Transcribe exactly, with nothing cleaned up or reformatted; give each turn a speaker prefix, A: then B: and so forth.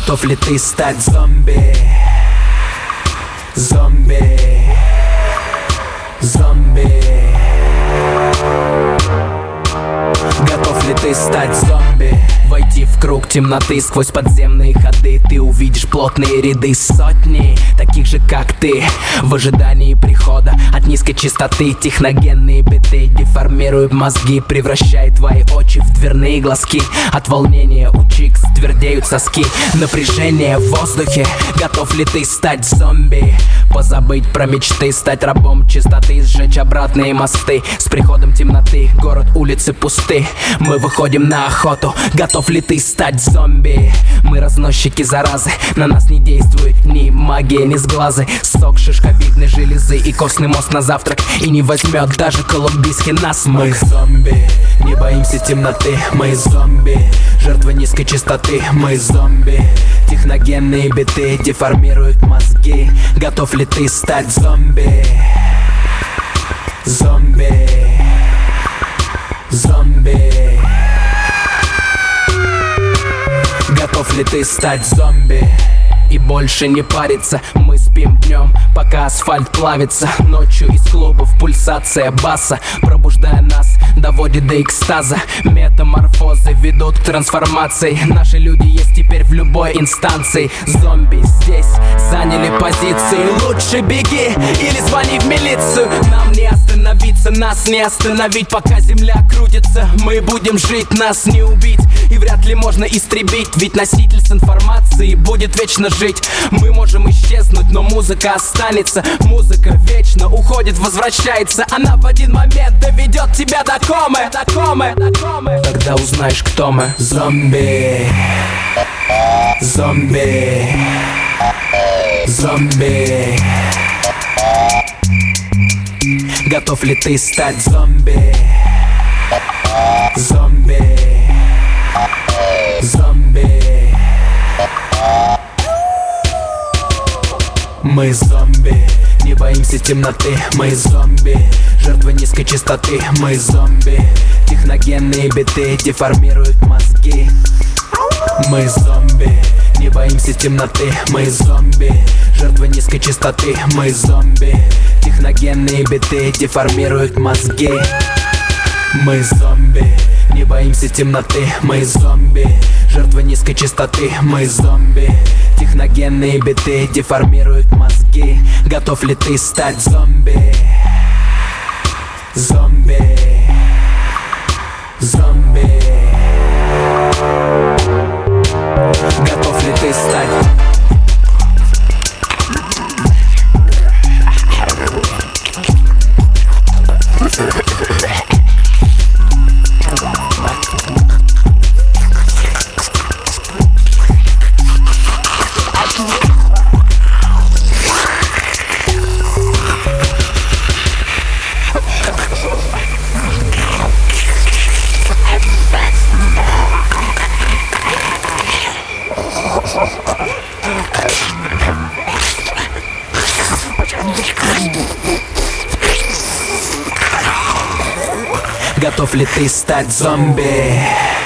A: Готов ли ты стать зомби? Зомби, зомби. Готов ли ты стать зомби? Войти в круг темноты, сквозь подземные ходы ты увидишь плотные ряды сотни таких же, как ты, в ожидании прихода от низкой частоты. Техногенные биты деформируют мозги, превращают твои очи в дверные глазки. От волнения у чикс твердеют соски, напряжение в воздухе. Готов ли ты стать зомби? Позабыть про мечты, стать рабом чистоты, сжечь обратные мосты. С приходом темноты город, улицы пусты. Мы выходим на охоту. Готов ли ты стать зомби? Мы разносчики заразы, на нас не действует ни магия, ни сглазы. Сок шишковидной железы и костный мозг на завтрак, и не возьмет даже колумбийский насморк. Мы зомби, не боимся темноты. Мы зомби, жертвы низкой частоты. Мы зомби, техногенные биты деформируют мозги. Готов ли ты стать зомби? Зомби, зомби. Готов ли ты стать зомби? И больше не париться. Мы спим днем, пока асфальт плавится. Ночью из клубов пульсация баса, пробуждая нас, доводит до экстаза. Метаморфозы ведут к трансформации. Наши люди есть теперь в любой инстанции. Зомби здесь заняли позиции. Лучше беги или звони в милицию. Нам не остановиться, нас не остановить. Пока земля крутится, мы будем жить, нас не убить. И вряд ли можно истребить, ведь носитель с информацией будет вечно жить. Мы можем исчезнуть, но музыка останется. Музыка вечно уходит, возвращается. Она в один момент доведет тебя до комы, до комы, до комы. Тогда узнаешь, кто мы. Зомби, зомби, зомби. Готов ли ты стать зомби? Зомби, зомби. Мы зомби, не боимся темноты. Мы зомби, жертвы низкой частоты. Мы зомби, техногенные биты деформируют мозги. Мы зомби, не боимся темноты. Мы зомби, жертвы низкой частоты. Мы зомби, техногенные биты деформируют мозги. Мы зомби, не боимся темноты. Мы зомби, жертвы низкой частоты. Мы зомби, техногенные биты деформируют мозги. Готов ли ты стать зомби? Зомби, зомби. Готов ли ты стать? Готов ли ты стать зомби?